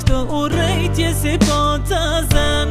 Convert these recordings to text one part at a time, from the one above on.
këtë urrejtje si po të zën.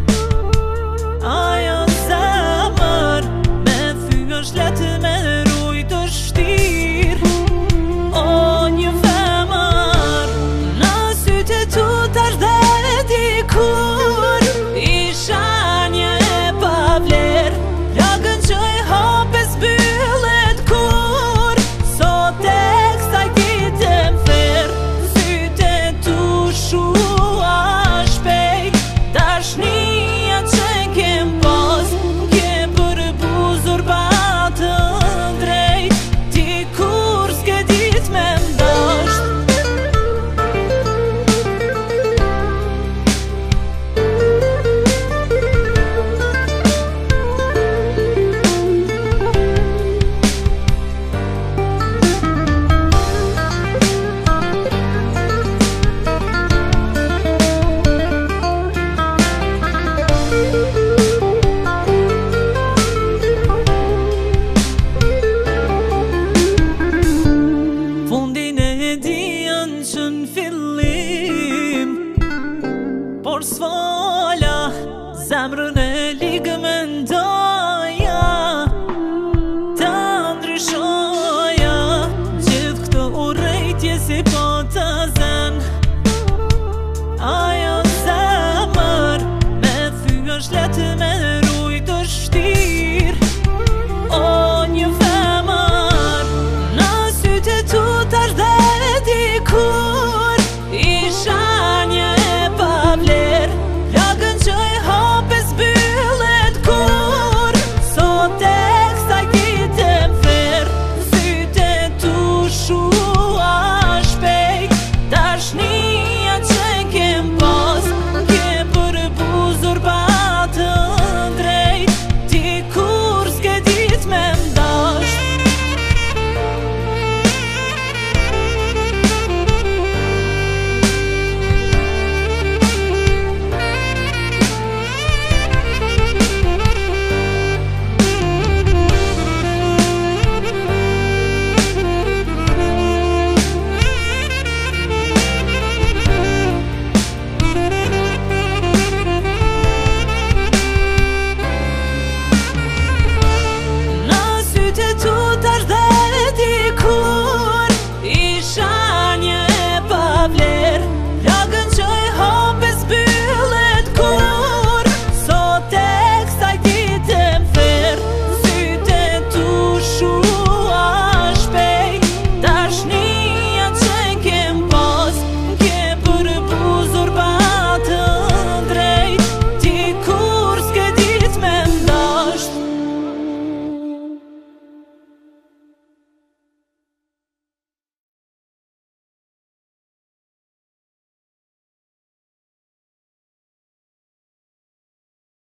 Ajo zemër me thy është letë me rujt është shtir. O një femër në sytë e tu tash dhe dikur isha një e pavler. Lagën që e hape zbyllet kur sot e kësaj dite m'fer. Sytë e tu shua shpejt dashnia që kem pas. Ke përbuzur pa të drejt ti kur s'ke dit me mdasht. Fundin e diën që n'fillim, por s'fola zemrën e ligë me ndoja ta ndryshoja. Gjithë këtë urrejtje si po të zën. Ajo zemër me thy është letë me